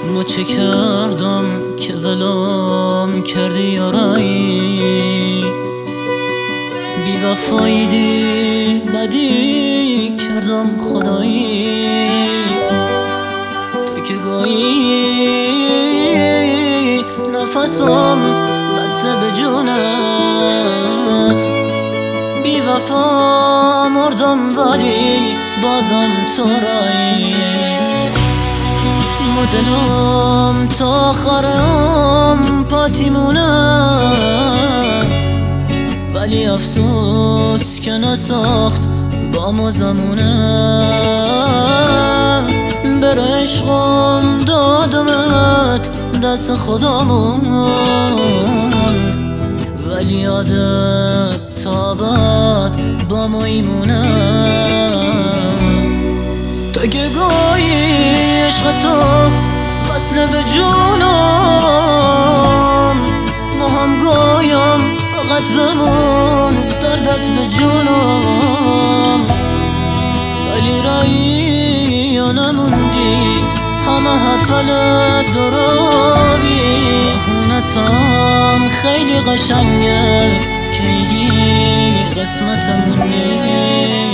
اما چه کردم که ولام کردی یارایی؟ بی وفایی دی بدی کردم خدایی. تو که گاهی نفسم بسته به جونت، بی وفا مردم ولی بازم تو رایی. مدلم تا آخرم پاتی مونه، ولی افسوس که نساخت با ما زمونه. بر عشقم دادمت دست خودمون، ولی یادت تا بعد با ما ایمونه. تا که گاهی عشق تو وصله به جونم، ما هم گایم فقط بمون دردت به جونم. ولی رایی یا نموندی، همه حرفلت درابی. خونتم خیلی قشنگه، کیلی قسمتمونی.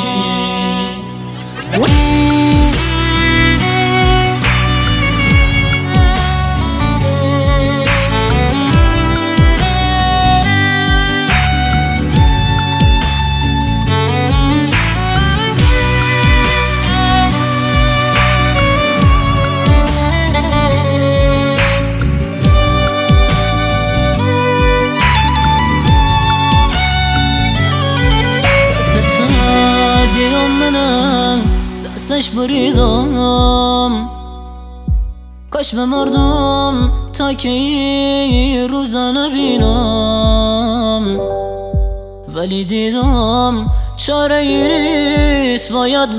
دستش بریدم، کاش بمردم تا که این روزا نبینم. ولی دیدم چاره ای نیست، باید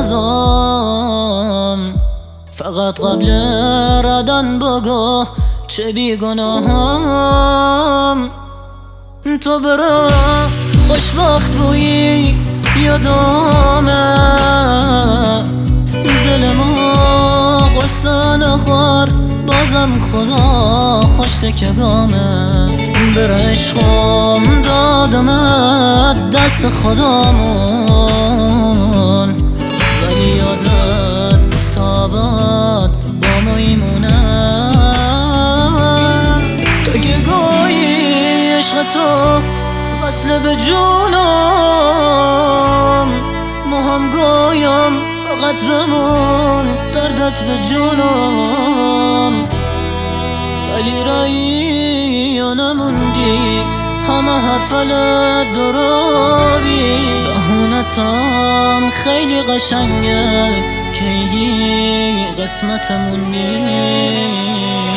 بسازم. فقط قبل ردن بگو چه بیگناهم. تو برا خوشبخت بویی یادمه، دل ما قصه نخور بازم خدا خوشته که گامه. بر عشقم دادمت دست خودمون، ولی یادت تا بعد با ما ایمونه. تا که گاهی عشق تو وصله به جونم، ما هم گایم فقط بمون دردت به جونم. ولی رایی یا نموندی، همه حرفلت درابی. بهونتم خیلی قشنگه، کیلی قسمتمونی.